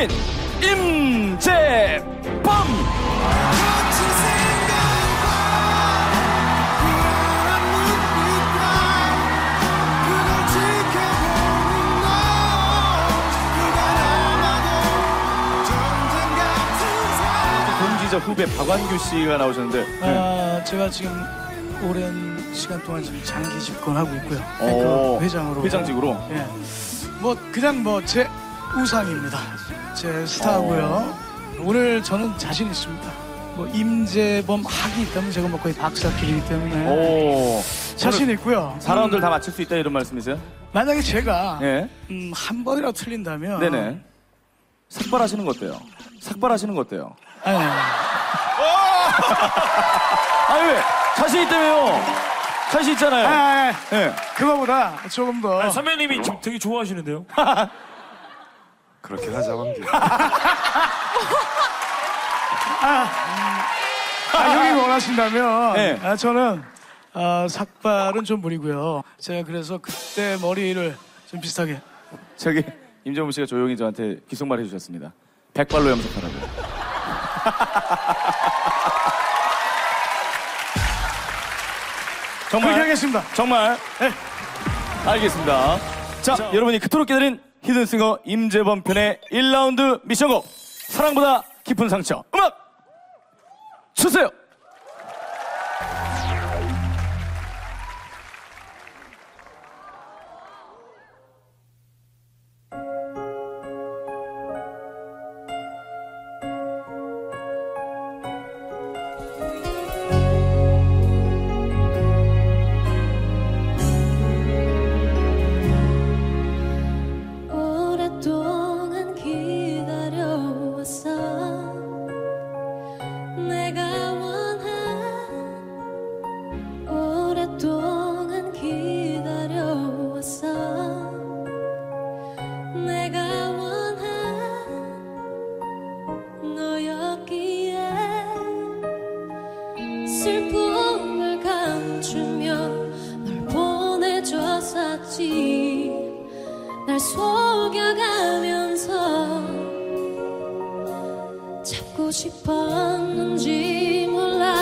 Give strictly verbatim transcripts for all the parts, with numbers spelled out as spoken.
국민 임재범. 동기자 후배 박완규 씨가 나오셨는데, 아, 네. 제가 지금 오랜 시간 동안 지금 장기 집권하고 있고요. 그 회장으로. 회장직으로. 예. 뭐 그냥 뭐 제 우상입니다. 제 스타고요. 오늘 저는 자신 있습니다. 뭐 임재범 학이 있다면 제가 뭐 거의 박사길이기 때문에 오. 자신 있고요. 사 라운드를 다 맞출 수 있다 이런 말씀이세요? 만약에 제가 예. 음, 한 번이라도 틀린다면. 네네. 삭발하시는 거 어때요? 삭발하시는 거 어때요? 아니. 아니 왜? 자신 있다며요. 자신 있잖아요. 아, 아, 네. 그거보다 조금 더. 아니, 선배님이 지금 되게 좋아하시는데요? 그렇게 하자 관계. 아, 아, 형이 원하신다면 네. 아, 저는 아, 삭발은 좀 무리고요. 제가 그래서 그때 머리를 좀 비슷하게. 저기 임정우 씨가 조용히 저한테 귓속말 해주셨습니다. 백발로 염색하라고. 정말 그렇게 하겠습니다. 정말 네. 알겠습니다. 자, 자, 여러분이 그토록 기다린 히든싱어 임재범 편의 일 라운드 미션곡 사랑보다 깊은 상처 음악 주세요. 오랫동안 기다려왔어. 내가 원한 오랫동안 기다려왔어. 내가 원한 너였기에 슬픔을 감추며 널 보내줬었지. 날 속여가면서 잡고 싶었는지 몰라.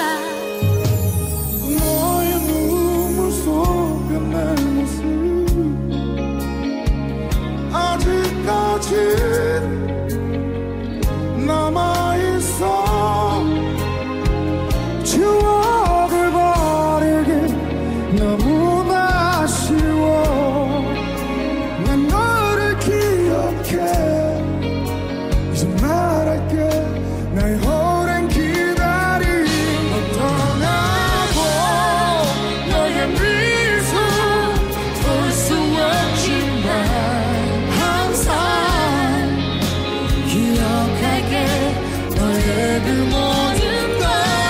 너의 눈물 속에 내 모습 아직까지 남아있어. 추억을 버리기 너무나 아쉬워. 난 너를 기억해. 이제 말할게. 나의 오랜 기다림 너 떠나고 너의 미소 볼 수 없지만 항상 기억할게. 너의 그 모든 걸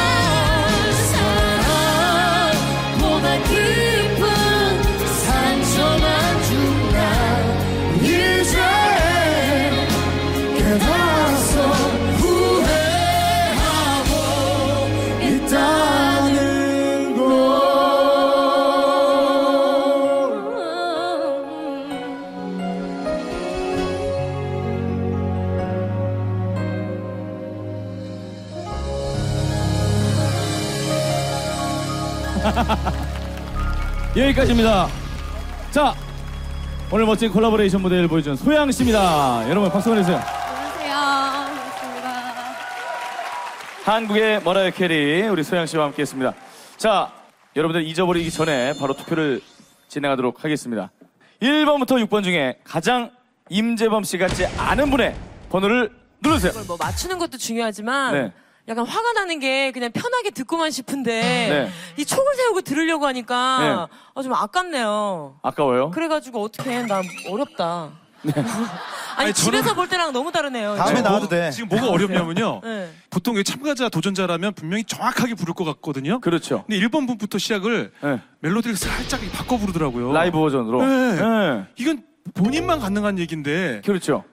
사랑보다 깊은 상처만 준 날 이제 깨달았어. 후회하고 있다는 걸. 여기까지입니다. 자, 오늘 멋진 콜라보레이션 무대를 보여준 소양 씨입니다. 여러분 박수 보내주세요. 안녕하세요. 반갑습니다. 한국의 머라이어 캐리 우리 소양 씨와 함께했습니다. 자, 여러분들 잊어버리기 전에 바로 투표를 진행하도록 하겠습니다. 일 번부터 육 번 중에 가장 임재범 씨 같지 않은 분의 번호를 누르세요. 뭐 맞추는 것도 중요하지만 네. 약간 화가 나는 게 그냥 편하게 듣고만 싶은데 네. 이 촉을 세우고 들으려고 하니까 네. 아, 좀 아깝네요. 아까워요? 그래가지고 어떻게 해? 나 어렵다. 아니, 아니, 집에서 저는- 볼 때랑 너무 다르네요. 다음에 지금. 나와도 돼. 지금 뭐가 어렵냐면요. 네. 보통 여기 참가자 도전자라면 분명히 정확하게 부를 것 같거든요. 그렇죠. 근데 일 번 분부터 시작을 네. 멜로디를 살짝 바꿔 부르더라고요. 라이브 버전으로. 네. 네. 이건 본인만 가능한 얘기인데 그렇죠.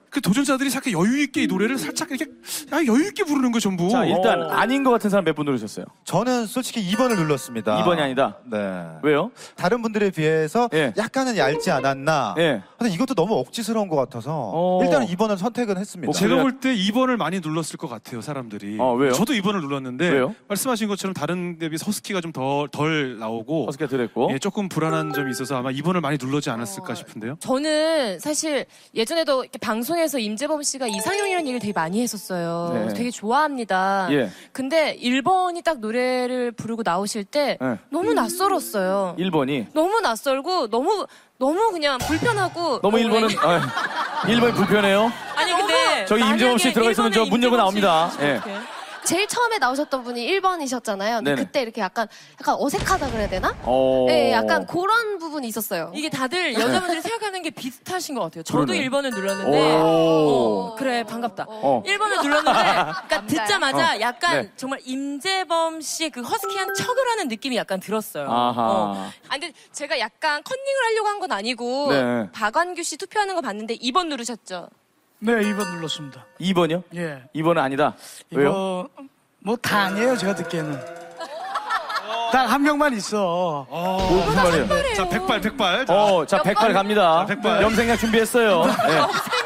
그 도전자들이 살짝 여유 있게 이 노래를 살짝 이렇게 야, 여유 있게 부르는 거 전부. 자, 일단 어. 아닌 것 같은 사람 몇 분 누르셨어요? 저는 솔직히 이 번을 눌렀습니다. 이 번이 아니다. 네. 왜요? 다른 분들에 비해서 예. 약간은 얇지 않았나. 예. 근데 이것도 너무 억지스러운 것 같아서 어. 일단은 이 번을 선택은 했습니다. 뭐 제가 볼 때 이 번을 많이 눌렀을 것 같아요, 사람들이. 어, 왜요? 저도 이 번을 눌렀는데 왜요? 말씀하신 것처럼 다른 데비 허스키가 좀 덜 덜 나오고 어떻게 들었고? 예, 조금 불안한 점이 있어서 아마 이 번을 많이 눌러지 않았을까 싶은데요. 저는 사실 예전에도 이렇게 방송에서 임재범 씨가 이상형이라는 얘기를 되게 많이 했었어요. 네. 그래서 되게 좋아합니다. 예. 근데 일 번이 딱 노래를 부르고 나오실 때 네. 너무 낯설었어요. 일 번이 너무 낯설고 너무 너무 그냥 불편하고 너무 일 번은 왜- 일 번이 불편해요. 아니 근데 저기 임재범 씨 만약에 들어가 있으면 저 문 열고 임재범 씨 나옵니다. 예. 어떡해? 제일 처음에 나오셨던 분이 일 번이셨잖아요. 근데 네네. 그때 이렇게 약간 약간 어색하다 그래야 되나? 어. 네, 약간 그런 부분이 있었어요. 이게 다들 여자분들이 생각하는 게 비슷하신 것 같아요. 저도 그러네. 일 번을 눌렀는데 오. 어, 그래 반갑다. 어. 일 번을 눌렀는데 그러니까 감사해요. 듣자마자 약간 네. 정말 임재범 씨의 그 허스키한 척을 하는 느낌이 약간 들었어요. 아하. 어. 아니, 근데 제가 약간 컨닝을 하려고 한 건 아니고 네. 박완규 씨 투표하는 거 봤는데 이 번 누르셨죠? 네, 이 번 눌렀습니다. 이 번이요? 예. 이 번은 아니다. 왜요? 이거 뭐 다 아니에요, 제가 듣기에는. 딱 한 명만 있어. 뭐, 무슨 말이에요? 자, 백발 백발. 자, 어, 자, 백발 갑니다. 자, 백발. 염색약 준비했어요. 네.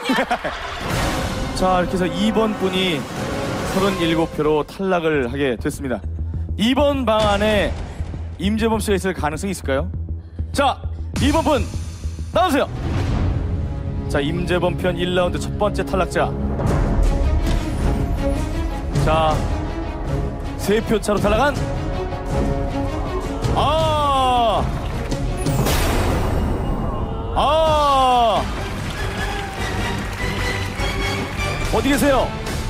자, 이렇게 해서 이 번 분이 서른일곱 표로 탈락을 하게 됐습니다. 이 번 방 안에 임재범 씨가 있을 가능성이 있을까요? 자, 이 번 분, 나오세요. 자, 임재범 편 일 라운드 첫 번째 탈락자. 자, 세 표 차로 탈락한 아, 아, 어디 계세요?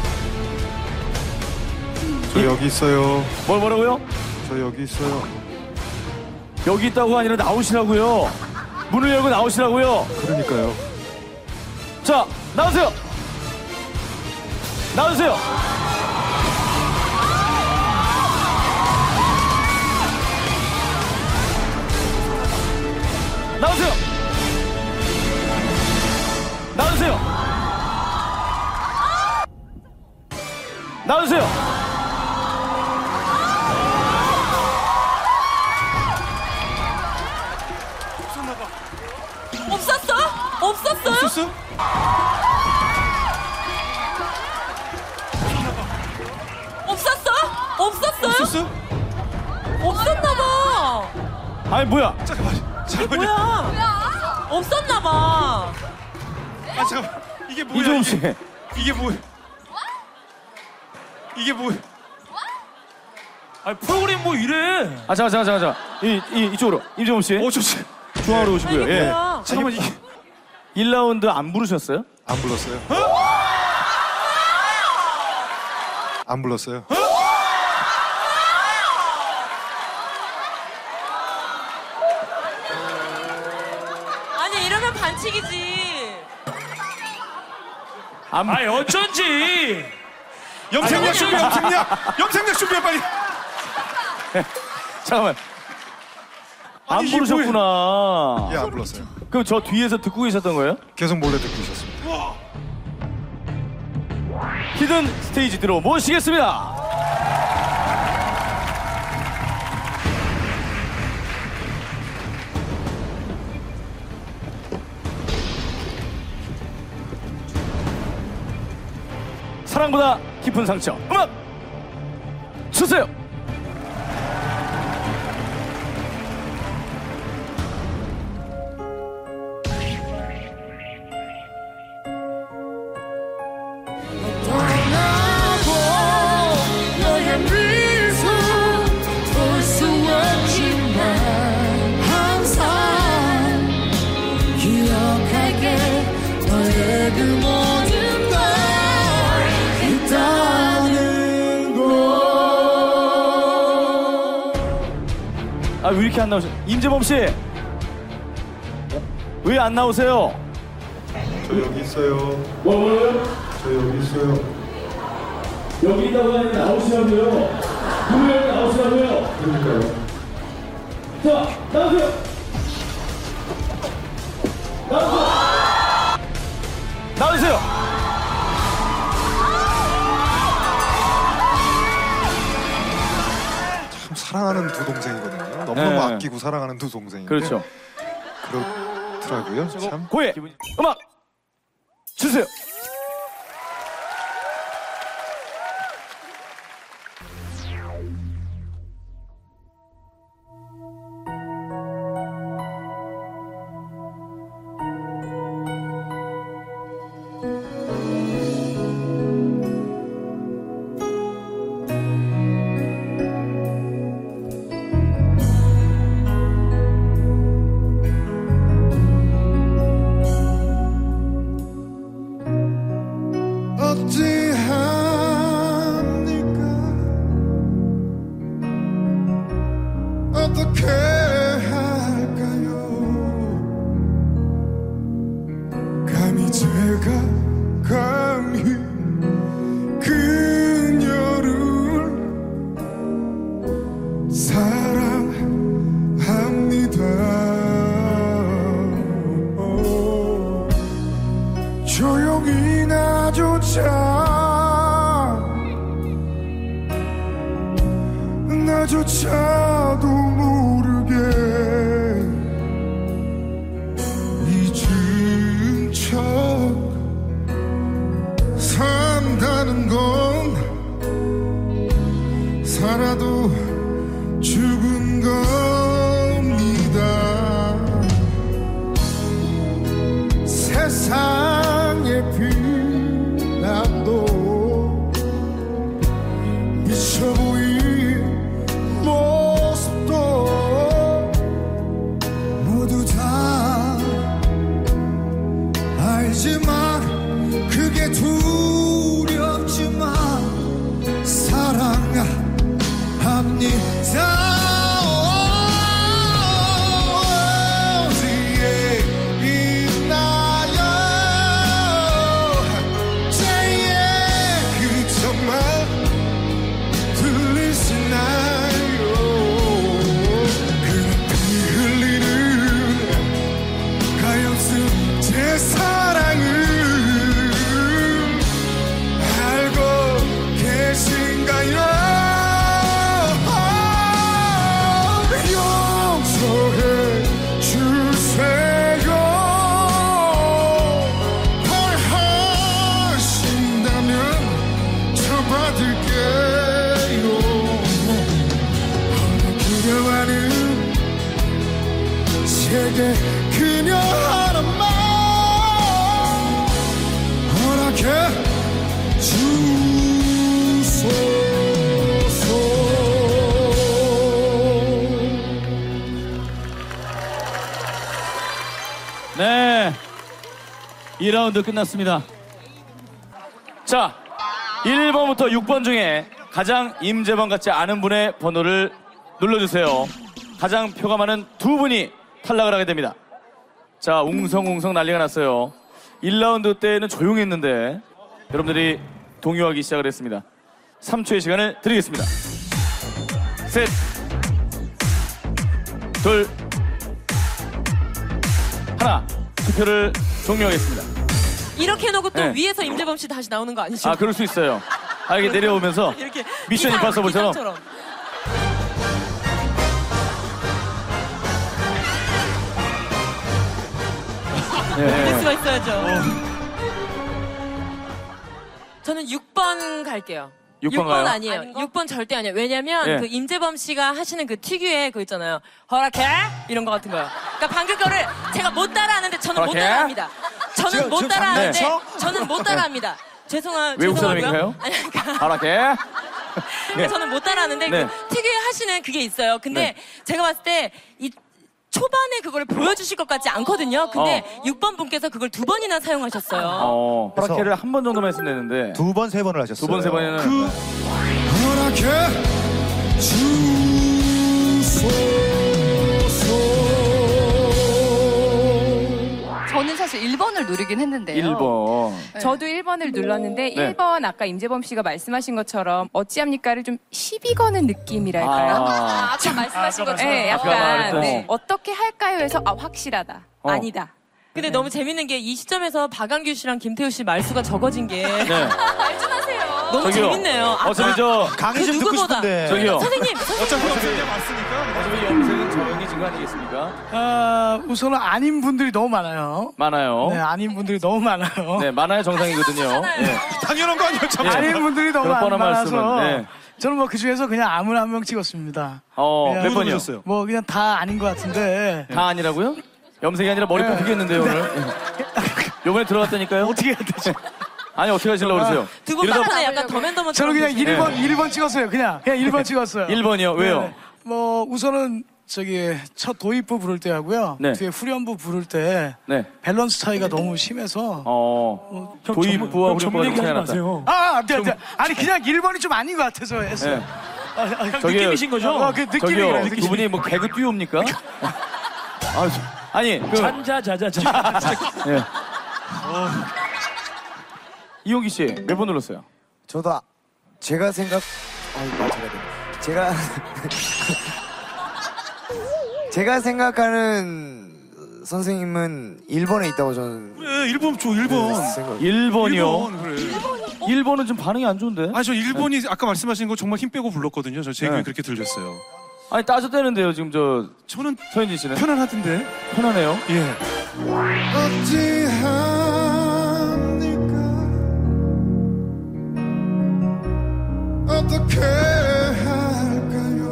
저 여기 있어요. 뭘 뭐라고요? 저 여기 있어요. 여기 있다고 아니라 나오시라고요. 문을 열고 나오시라고요. 그러니까요. 자, 나오세요. 나오세요. 나오세요. 나오세요. 나오세요. 없었어? 없었어요? 없었어? 없었어? 없었어요? 없었어? 없었나 봐. 아니 뭐야? 잠깐만. 잠깐만요. 뭐야? 없었나 봐. 아, 잠깐. 이게 뭐야? 이종훈 이게, 씨. 이게 뭐야? 이게 뭐야? 아니 프로그램 뭐 이래? 아 잠깐 잠깐 잠깐 잠깐. 이, 이 이쪽으로 임정훈 씨. 어, 좋지. 중앙으로 오시고요. 이게 예. 뭐야? 잠깐만 이게 일 라운드 안 부르셨어요? 안 불렀어요. 안 불렀어요. 아니 이러면 반칙이지. 안 아니 어쩐지. 염색약 준비해. 염색약. 염색약 준비해 빨리. 잠깐만. 안 아니, 이게 부르셨구나. 예, 안 불렀어요. 그럼 저 뒤에서 듣고 계셨던 거예요? 계속 몰래 듣고 있었습니다. 히든 스테이지 들어 모시겠습니다. 사랑보다 깊은 상처. 음악 주세요. 너의 미소 볼 수 없지만 항상 기억할게 너의 그 모든 걸 있다는 걸. 아 왜 이렇게 안 나오세요? 임재범 씨. 왜 안 나오세요? 저 여기 있어요. 뭐요? 저 여기 있어요. 여기 있다고 하니 나오시라고요. 분명히 나오시라고요. 그러니까요. 자, 나오세요. 나오세요. 나오세요. 사랑하는 두 동생이거든요. 너무너무 네. 아끼고 사랑하는 두 동생인데. 그렇죠. 그렇더라고요. 참. 고해 음악 주세요. 어찌합니까 어떻게 할까요 감히 제가 감히 그녀를 사랑합니다 조용히 나조차 나조차도 모르게 잊은 척 산다는 건 살아도 죽은 겁니다 세상의 비난도 미쳐 보인 모습도 모두 다 알지만 그게 두렵지만 사랑합니다 어디에 있나요 제의 그 정말 들리시나요 그런 피 흘리는 가엾은 제 사랑을 알고 계신가요 용서해 주세요 헐하신다면 저 받을게요 그녀와는 제게 그녀 하나만 허락해 주소서 네. 이 라운드 끝났습니다. 자, 일 번부터 육 번 중에 가장 임재범 같지 않은 분의 번호를 눌러주세요. 가장 표가 많은 두 분이 탈락을 하게 됩니다. 자, 웅성웅성 난리가 났어요. 일 라운드 때는 조용했는데 여러분들이 동요하기 시작을 했습니다. 삼 초의 시간을 드리겠습니다. 셋, 둘, 하나. 투표를 종료하겠습니다. 이렇게 해놓고 또 네. 위에서 임재범 씨 다시 나오는 거 아니죠? 아, 그럴 수 있어요. 아, 이게 내려오면서 이렇게 미션 기상, 임파서블처럼. 기상처럼. 네. 될 수가 있어야죠. 저는 육 번 갈게요. 육 번 가요? 아니에요. 육 번 절대 아니에요. 왜냐면 예. 그 임재범 씨가 하시는 그 특유의 그 있잖아요. 허락해? 이런 거 같은 거요. 그러니까 방금 거를 제가 못 따라하는데 저는 못 허락해? 따라합니다. 저는 지금- 못 지금 따라하는데 장난쳐? 저는 못 따라합니다. 죄송하, 외국 죄송하고요. 사람인가요? 아니, 그러니까 허락해. 그러니까 저는 못 따라하는데 네. 그 특유의 하시는 그게 있어요. 근데 네. 제가 봤을 때 이 초반에 그걸 보여주실 것 같지 않거든요. 근데 육 번 분께서 그걸 두 번이나 사용하셨어요. 어, 그래서- 허락해를 한 번 정도만 했으면 되는데 두 번, 세 번을 하셨어요. 두 번, 세 번에는 허락해 주소서 저는 사실 일 번을 누르긴 했는데요. 일 번. 저도 일 번을 눌렀는데 네. 일 번 아까 임재범 씨가 말씀하신 것처럼 어찌합니까를 좀 시비 거는 느낌이랄까요? 아, 아까 말씀하신 것처럼. 네, 아까 약간 말했던. 네. 어떻게 할까요? 해서 아 확실하다. 어. 아니다. 근데 너무 재밌는 게 이 시점에서 박완규 씨랑 김태우 씨 말수가 적어진 게 네. 말 좀 하세요. 너무 저기요. 재밌네요. 어차피 저 강의 좀 듣고 누구보다. 싶은데. 저기요. 선생님, 선생님. 어차피 염색이 맞으니까. 어차피 염색은 정해진 거 아니겠습니까? 아, 우선은 아닌 분들이 너무 많아요. 많아요. 네, 아닌 분들이 너무 많아요. 네, 많아야 정상이거든요. 네. 당연한 거 아니에요, 참. 아닌 분들이 너무 그런 많- 뻔한 많아서 말씀은, 네. 저는 뭐 그 중에서 그냥 아무나 한 명 찍었습니다. 어, 그냥 몇 번이요? 보셨어요? 뭐 그냥 다 아닌 것 같은데 다 아니라고요? 염색이 아니라 머리 네. 뽑히겠는데요, 오늘. 요번에 들어갔다니까요? 어떻게 해야 되지? 아니, 어떻게 하시려고 그러세요? 두 분 이러다 빠르네. 약간 더맨더맨. 저는 그냥 일 번, 네. 일 번 찍었어요. 그냥 그냥 일 번 찍었어요. 일 번이요? 왜요? 네. 뭐 우선은 저기 첫 도입부 부를 때 하고요. 네. 뒤에 후렴부 부를 때 네. 밸런스 차이가 너무 심해서 어, 도입부와 후렴부가 좀 차이가 났다. 아, 아, 네, 네. 아니 그냥 일 번이 좀 아닌 것 같아서 했어요. 네. 아, 아, 저기요. 느낌이신 거죠? 어, 그 느낌이 저기요, 그래요. 두 느낌이. 분이 뭐 개그 듀오입니까? 아, 저- 아니, 그. 잔자자자자. 예. 이용기 씨, 몇 번 눌렀어요? 저도 아- 제가 생각 아 이거 맞춰야 돼. 제가 제가 생각하는 선생님은 일본에 있다고 저는 그래, 일 번 줘, 일 번. 생각. 일 번이요? 일 번, 그래. 일 번은 좀 반응이 안 좋은데? 아, 저 일 번이 아까 말씀하신 거 정말 힘 빼고 불렀거든요. 저 제 귀에 네. 그렇게 들렸어요. 아니, 따졌다는데요, 지금 저, 저는 서현진 씨는? 편안하던데. 편하네요. 예. 어떻게 할까요?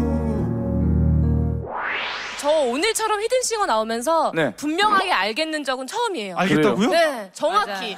저 오늘처럼 히든싱어 나오면서 네. 분명하게 알겠는 적은 처음이에요. 알겠다고요? 네, 정확히.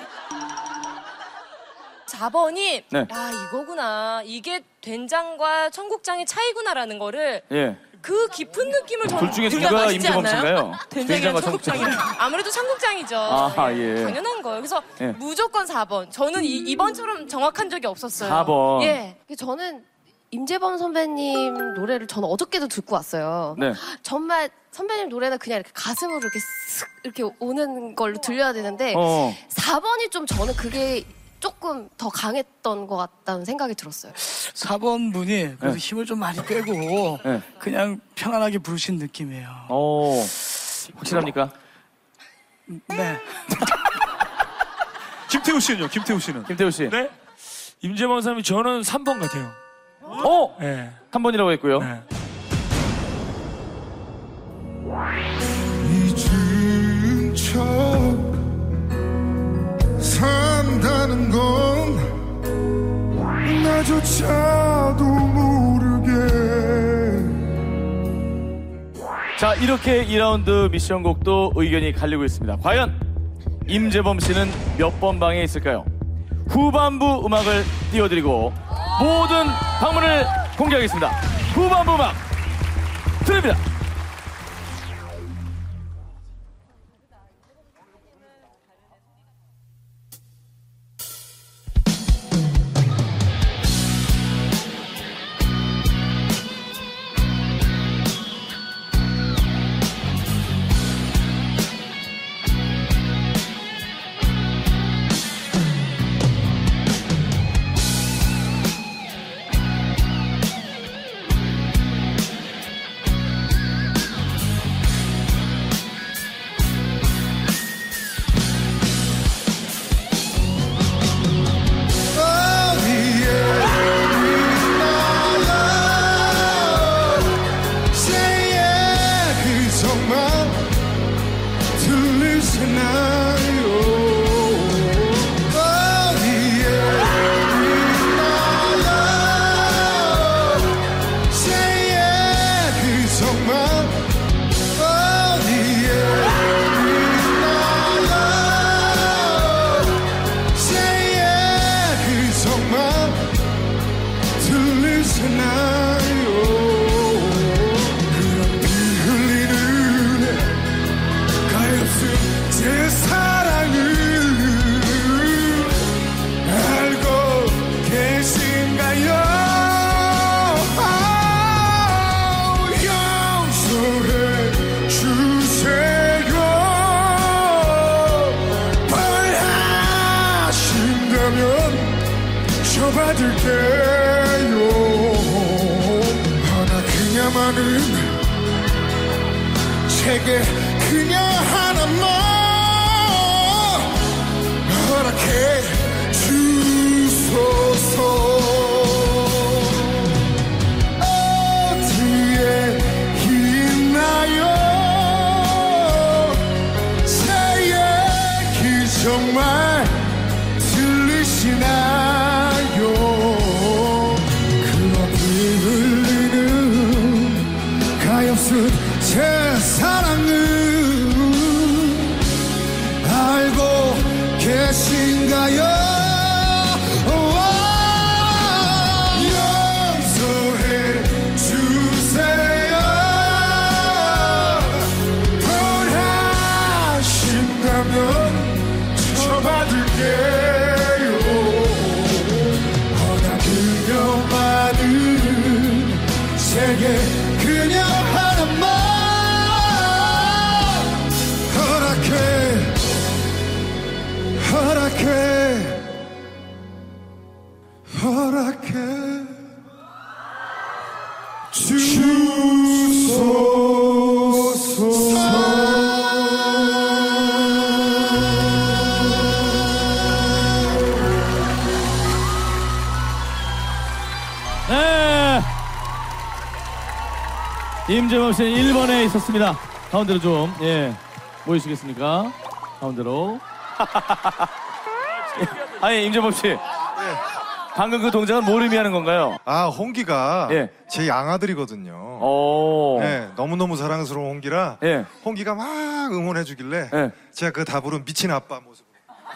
사 번이 네. 야 이거구나. 이게 된장과 청국장의 차이구나라는 거를 예. 그 깊은 느낌을 둘 중에 둘다 누가 맛있지 임재범 않나요? 씨인가요? 된장이랑 된장과 청국장이 아무래도 청국장이죠. 아하, 네, 예. 당연한 거예요. 그래서 예. 무조건 사 번. 저는 이, 이번처럼 정확한 적이 없었어요. 사 번. 예. 저는 임재범 선배님 노래를 저는 어저께도 듣고 왔어요. 네. 정말 선배님 노래는 그냥 이렇게 가슴으로 이렇게 쓱 이렇게 오는 걸로 들려야 되는데 어. 사 번이 좀 저는 그게 조금 더 강했던 것 같다는 생각이 들었어요. 사 번 분이 그래서 네. 힘을 좀 많이 빼고 네. 그냥 편안하게 부르신 느낌이에요. 오. 확실합니까? 네. 김태우 씨는요? 김태우 씨는? 김태우 씨. 네? 임재범 사람이 저는 삼 번 같아요. 어? 네. 한 번이라고 했고요. 네. 잊은 척 산다는 건 나조차도 모르게. 자, 이렇게 이 라운드 미션곡도 의견이 갈리고 있습니다. 과연 임재범 씨는 몇 번 방에 있을까요? 후반부 음악을 띄워드리고 모든 방문을 공개하겠습니다. 후반부 음악 드립니다. 받을게요. 하나 그녀만은 제게 그녀 하나만 허락해 주소서. 허락해 주소서. 네. 임재범 씨는 일 번에 있었습니다. 가운데로 좀, 예, 모이시겠습니까? 가운데로. 아니, 임재범 씨. 방금 그 동작은 뭘 의미하는 건가요? 아, 홍기가 예. 제 양아들이거든요. 오. 네, 너무너무 사랑스러운 홍기라 예. 홍기가 막 응원해주길래 예. 제가 그 답으로 미친 아빠 모습.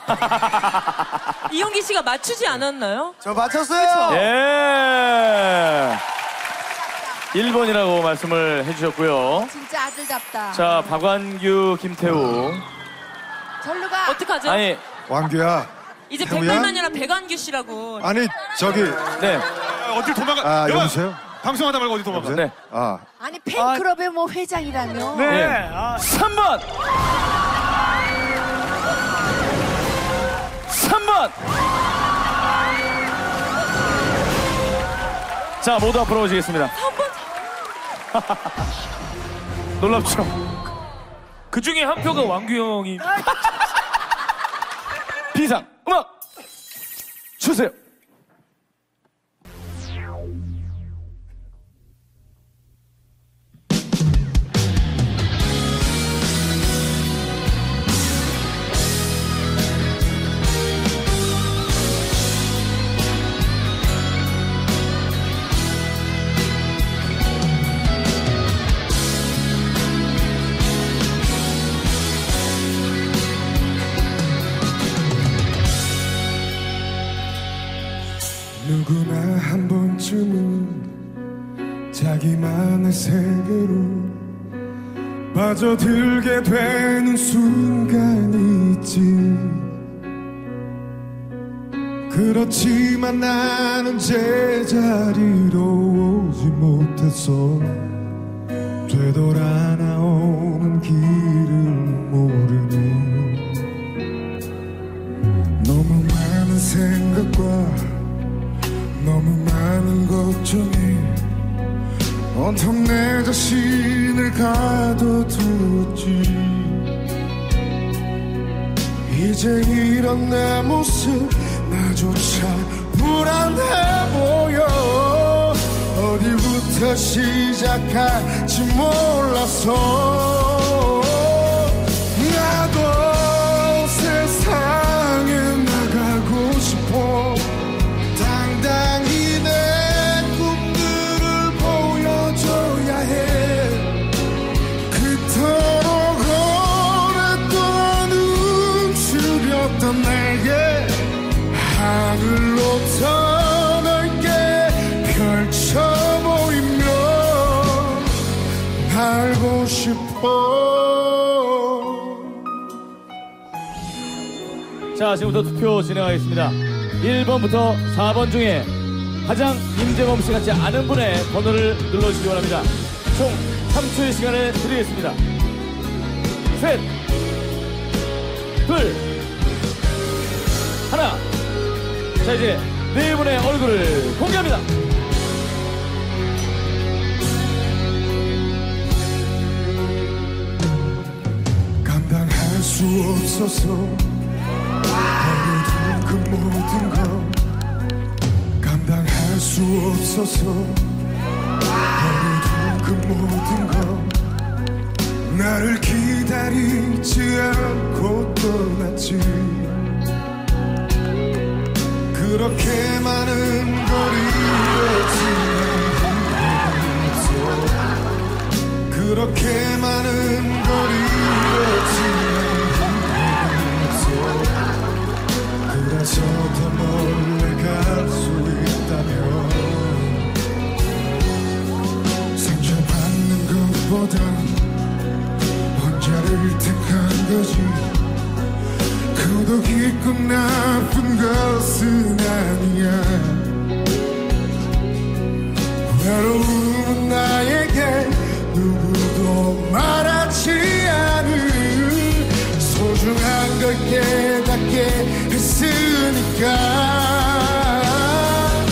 이용기 씨가 맞추지 않았나요? 저 맞췄어요. 예. 일 번이라고 말씀을 해주셨고요. 진짜 아들답다. 자, 박완규, 김태우. 절로 가. 어떡하죠? 아니, 왕규야. 이제 태우야? 백발마녀라 백완규 씨라고. 아니 저기 네. 어딜 도망가? 아 여보, 여보세요? 방송하다 말고 어디 도망가? 여보세요? 네. 아 아니 팬클럽의 뭐 회장이라며. 네. 예. 아, 삼 번. 삼 번. 자, 모두 앞으로 오시겠습니다. 삼 번. 놀랍죠? 그 중에 한 표가 왕규 형이. 비상 음악 주세요. 누구나 한 번쯤은 자기만의 세계로 빠져들게 되는 순간이 있지. 그렇지만 나는 제자리로 오지 못해서 되돌아 나오는 길을 모르니 너무 많은 생각과 너무 많은 걱정이 온통 내 자신을 가둬두었지. 이제 이런 내 모습 나조차 불안해 보여. 어디부터 시작할지 몰라서 나도 세상에 나가고 싶어. 당당히 내 꿈들을 보여줘야 해. 그토록 오랫동안 움츠렸던 내게 하늘로부터 넓게 펼쳐 보이며 알고 싶어. 자, 지금부터 투표 진행하겠습니다. 일 번부터 사 번 중에 가장 임재범 씨 같지 않은 분의 번호를 눌러주시기 바랍니다. 총 삼 초의 시간을 드리겠습니다. 셋, 둘, 하나. 자, 이제 네 분의 얼굴을 공개합니다. 감당할 수 없어서 버려둔 그 모든 것. 감당할 수 없어서 버려둔 그 모든 것. 나를 기다리지 않고 떠났지. 그렇게 많은 걸 잃었지만 그렇게 많은 걸 잃었지만 그래서 더 멀리 갈 수 있다면 상처받는 것보다 혼자를 택한 거지. 그도 깊고 나쁜 것은 아니야. 외로움은 나에게 누구도 말하지 않은 소중한 걸 깨닫게 했으니까.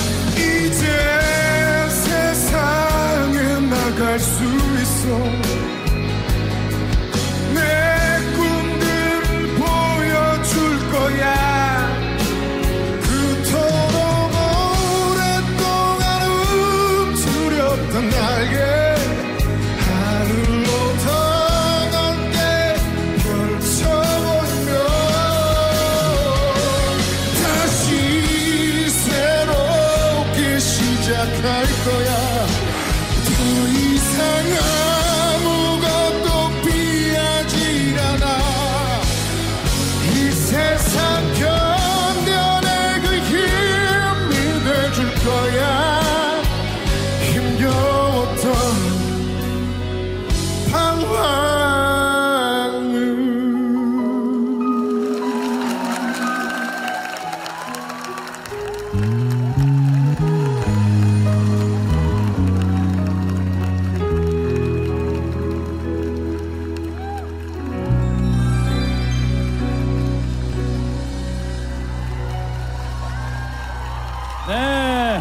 네.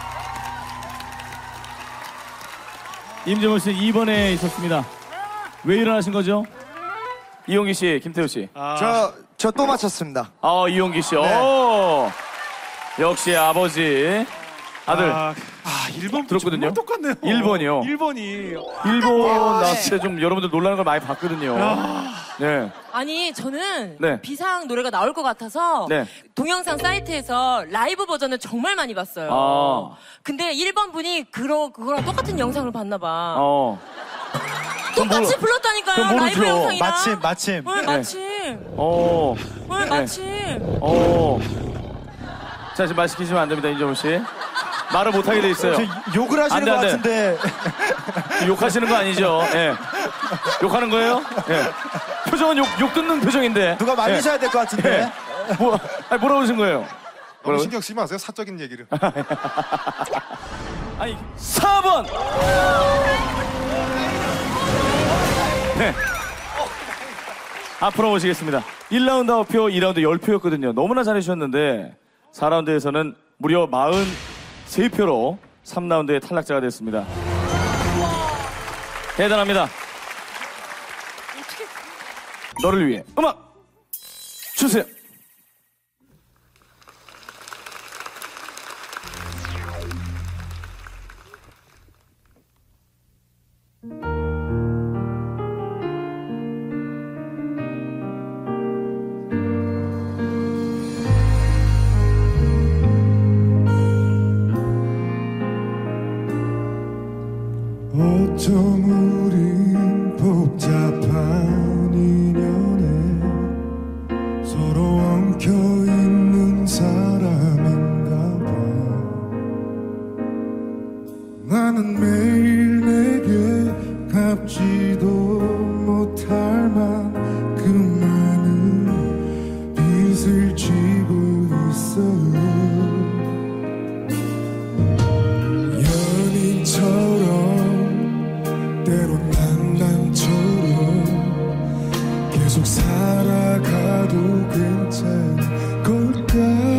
임재범 씨 이 번에 있었습니다. 왜 일어나신 거죠? 이용기 씨, 김태우 씨. 저, 저 또 맞췄습니다. 아, 이용기 씨. 네. 오. 역시 아버지. 아들. 아, 아 일 번 들었거든요. 정말 똑같네요. 일 번이요. 일 번이. 일 번 나 진짜 좀 여러분들 놀라는 걸 많이 봤거든요. 네. 아니 저는 네. 비상 노래가 나올 것 같아서 네. 동영상 사이트에서 라이브 버전을 정말 많이 봤어요. 아. 근데 일 번 분이 그러, 그거랑 똑같은 영상을 봤나 봐. 어. 똑같이 그럼 불렀다니까요. 그럼 모르죠. 라이브 영상이랑. 마침 마침. 네, 네. 마침. 어. 네, 마침. 어. 자, 지금 말 시키시면 안 됩니다, 임재범 씨. 말을 못하게 돼 있어요. 저 욕을 하시는 안 돼, 것 안 돼. 같은데. 욕하시는 거 아니죠? 예. 욕하는 거예요? 예. 표정은 욕, 욕 듣는 표정인데. 누가 말리셔야 될 것 같은데. 예. 뭐, 아니, 뭐라고 하신 거예요? 너무 뭐라고? 신경 쓰지 마세요. 사적인 얘기를. 아니, 사 번! 네. 앞으로 모시겠습니다. 일 라운드 아홉 표, 이 라운드 십 표였거든요. 너무나 잘해주셨는데, 사 라운드에서는 무려 사십삼 표로 삼 라운드에 탈락자가 됐습니다. 대단합니다. 너를 위해 음악 주세요. 어쩜 우린 복잡한 인연에 서로 엉켜있는 사람인가 봐. 나는 매일 내게 갚지도 못할 만큼 많은 빚을 지고 있어요. 연인처럼 때론 낭만처럼 계속 살아가도 괜찮을 걸까.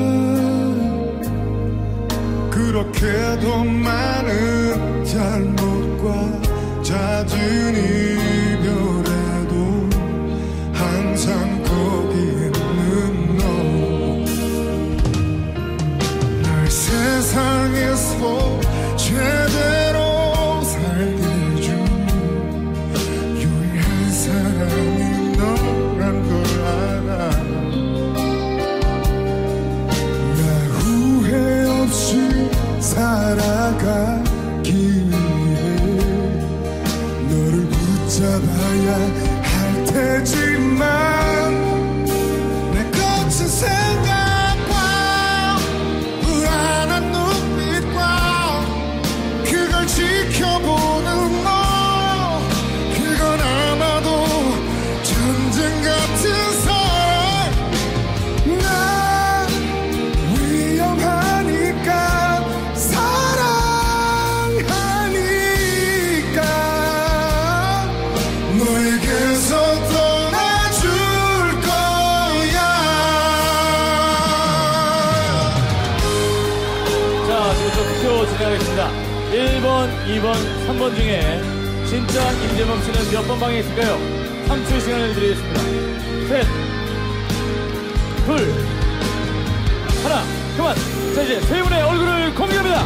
그렇게도 많은 잘못과 잦은 이별에도 항상 거기 있는 너. 날 세상에서 제대로 살게 해준 유일한 사람이 너란 걸 알아. 나 후회 없이 살아가기 위해 너를 붙잡아야 할 테지만 내 거친 생각과 불안한 눈빛과 그걸 지켜보는 너, 그건 아마도 전쟁 같은 사랑. 난 위험하니까 사랑하니까 너에게서 떠나줄 거야. 자, 지금 좀 투표 진행하겠습니다. 일 번, 이 번, 삼 번 중에 진짜 임재범 씨는 몇 번 방에 있을까요? 삼 초의 시간을 드리겠습니다. 셋, 둘, 하나, 그만! 자, 이제 세 분의 얼굴을 공개합니다!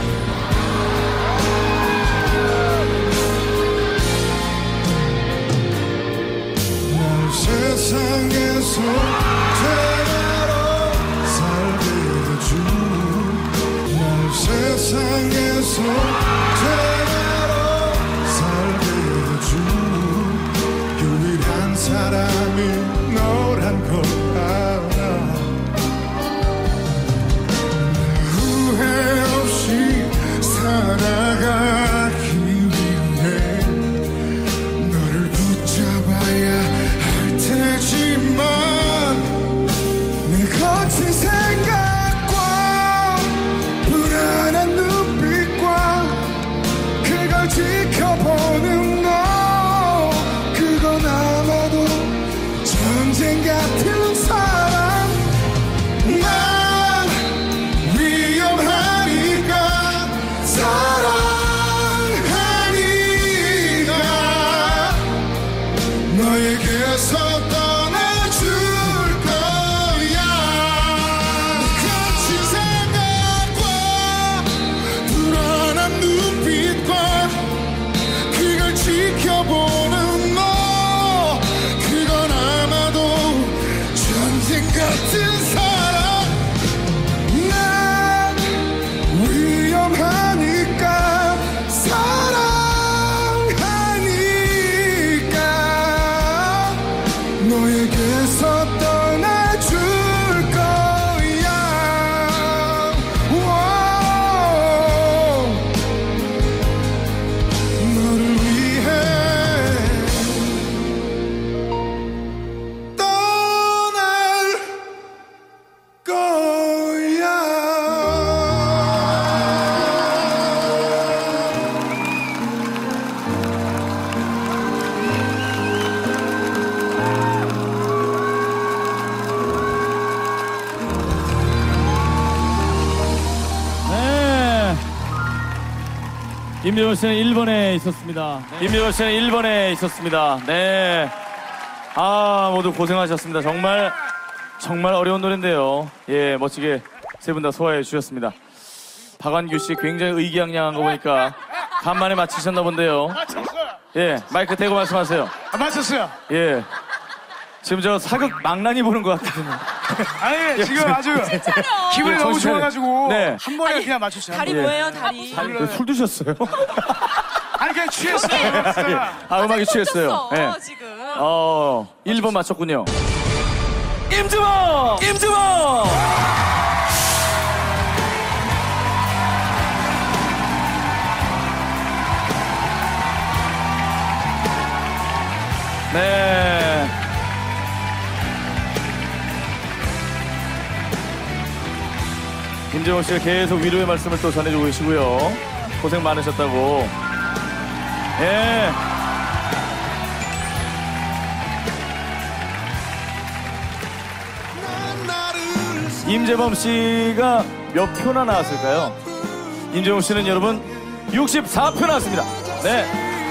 날 세상에서 제대로 살게 해준 날 세상에서 제대로 살게 해준 유일한 사람이 너란 걸 알아. 후회 없이 살아가기 위해 너를 붙잡아야 할 테지만 내 거친 생각과 임재범 씨는 일 번에 있었습니다. 임재범 씨는 일 번에 있었습니다. 네. 아, 모두 고생하셨습니다. 정말, 정말 어려운 노래인데요. 예, 멋지게 세 분 다 소화해 주셨습니다. 박완규 씨 굉장히 의기양양한 거 보니까 간만에 맞히셨나 본데요. 예, 마이크 대고 말씀하세요. 아, 맞췄어요. 예. 지금 저 사극 망나니 보는 것 같거든요. 아니, 지금 아주 기분이 예, 너무 정신 차려. 좋아가지고 네. 한 번에 그냥 맞췄어요. 다리 예. 뭐예요, 다리? 아니, 그 술 드셨어요? 아니, 그냥 취했어요. 예. 아, 음악이 취했어요. 예. 지금. 어, 일 번 맞췄군요. 임주범! 임주범! 네. 임재범 씨가 계속 위로의 말씀을 또 전해주고 계시고요. 고생 많으셨다고. 예. 임재범 씨가 몇 표나 나왔을까요? 임재범 씨는 여러분 육십사 표 나왔습니다. 네.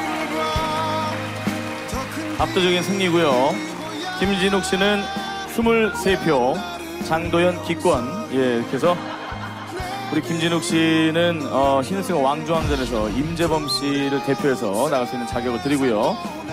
압도적인 승리고요. 김진욱 씨는 이십삼 표, 장도연 기권. 예, 이렇게 해서 우리 김진욱 씨는 어, 흰승 왕중왕전에서 임재범 씨를 대표해서 나갈 수 있는 자격을 드리고요.